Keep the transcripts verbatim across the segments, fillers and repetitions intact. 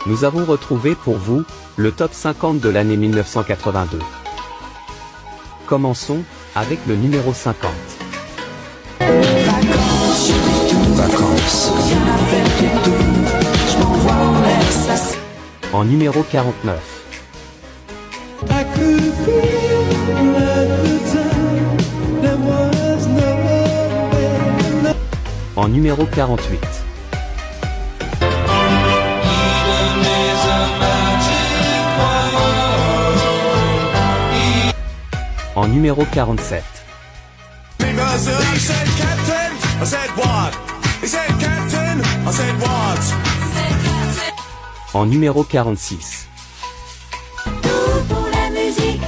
Nous avons retrouvé pour vous, le top cinquante de l'année mille neuf cent quatre-vingt-deux. Commençons, avec le numéro cinquante. Vacances, vacances, En numéro quarante-neuf. En numéro quarante-huit. En numéro quarante-sept. En numéro quarante-six. Tout pour la musique.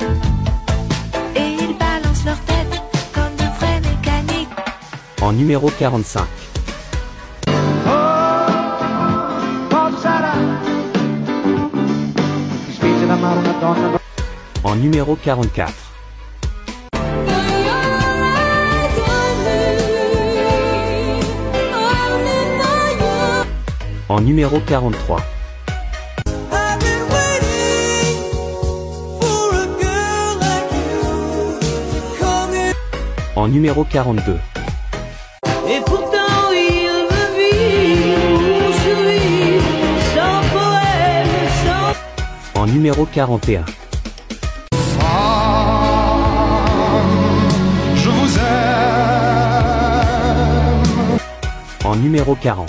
Et ils balancent leur tête comme de vrais mécaniques. En numéro quarante-cinq. En numéro quarante-quatre. En numéro quarante-trois. En numéro quarante-deux. Et pourtant il veut vivre, survivre, sans poème, sans... En numéro quarante et un. je vous aime. En numéro quarante.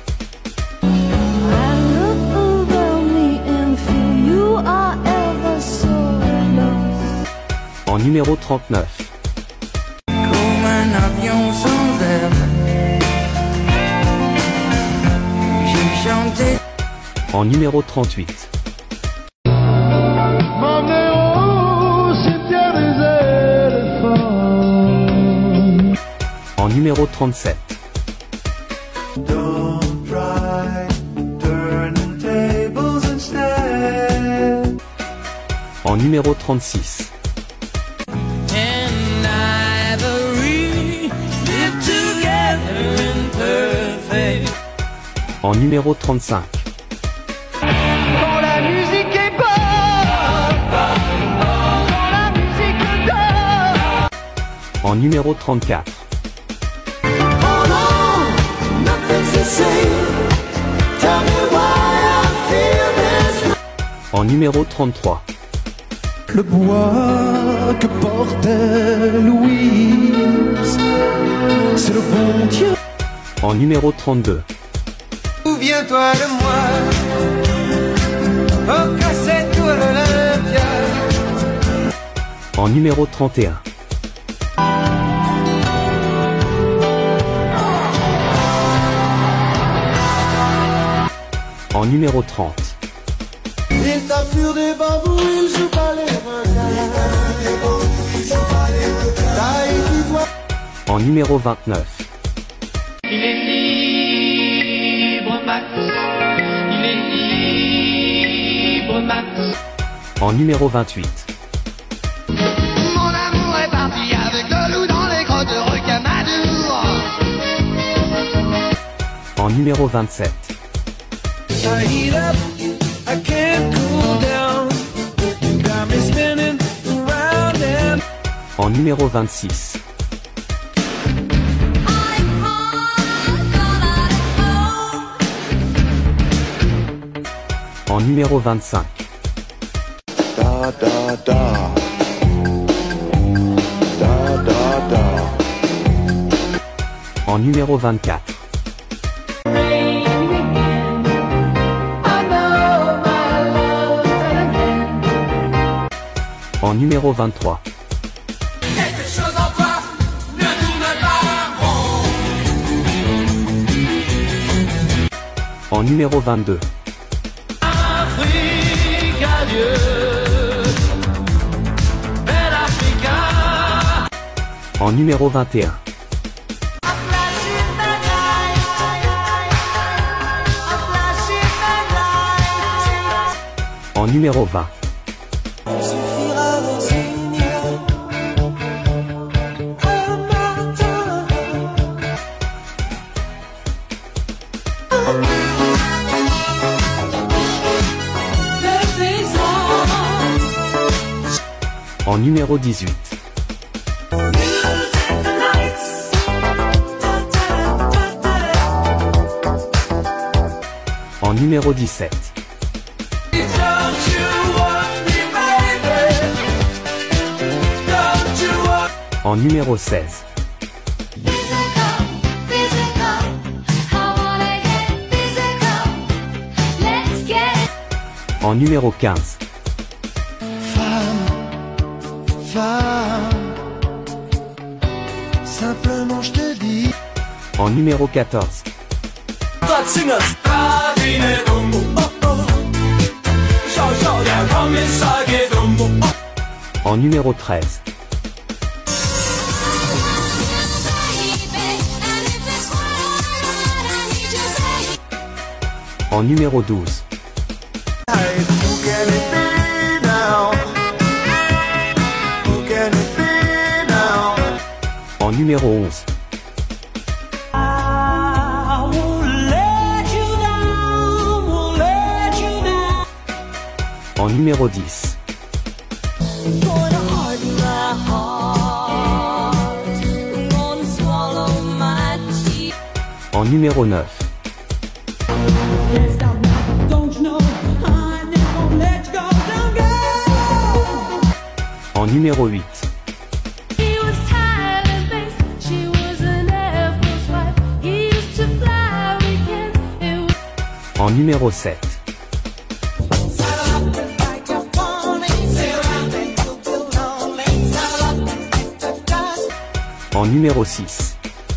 En numéro trente-neuf. Comme un avion sans aile. J'ai chanté. En numéro trente-huit. M'emmener au cimetière des éléphants. En numéro trente-sept. Don't try turning tables instead. En numéro trente-six. And ivory live together in perfect. En numéro trente-cinq. Quand la musique est pop, quand la musique dort. En numéro trente-quatre. En numéro trente-trois. Le bois que portait Louise, c'est le bon Dieu. En numéro trente-deux. Souviens-toi de moi, au cassette ou à l'Olympia. En numéro trente et un. En numéro trente. Il tape sur des bambous, il joue pas les requins. En numéro vingt-neuf. Il est libre, Max. Il est libre, Max. En numéro vingt-huit. Mon amour est parti avec le loup dans les grottes de Rocamadour. En numéro vingt-sept. I heat up, I can't cool down. You got me spinning around and En numéro vingt-six. En numéro vingt-cinq. Da da da. Da da da. En numéro vingt-quatre. En numéro vingt-trois. quelque chose en toi ne tourne pas rond. En numéro vingt-deux. Afrique, adieu. Belle Africa. En numéro vingt et un. En numéro vingt. En numéro dix-huit. En numéro dix-sept. En numéro seize. Physical, physical, I wanna get physical. Let's get En numéro quinze. Femme, femme, simplement je te dis. En numéro quatorze. En numéro treize. En numéro douze. Who can it be now? Who can it be now? En numéro onze. En numéro dix. En numéro neuf. En numéro huit. He was tired and based. She was an Air Force wife. He used to fly weekends. It was En numéro sept. En numéro six.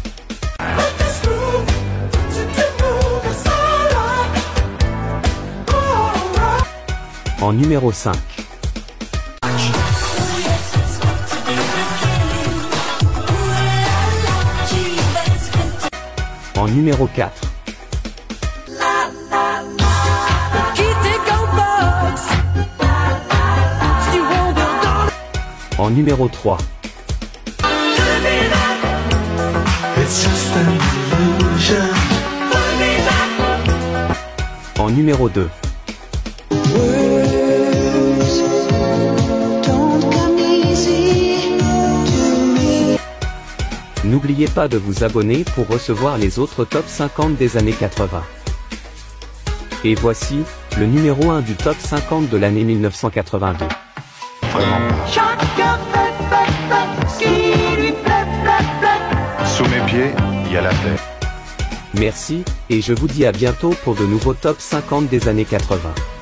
En numéro cinq. En numéro quatre. En numéro trois. En numéro deux. N'oubliez pas de vous abonner pour recevoir les autres top cinquante des années quatre-vingts. Et voici, le numéro un du top cinquante de l'année mille neuf cent quatre-vingt-deux. Sous mes pieds, il y a la paix. Merci, et je vous dis à bientôt pour de nouveaux top cinquante des années quatre-vingts.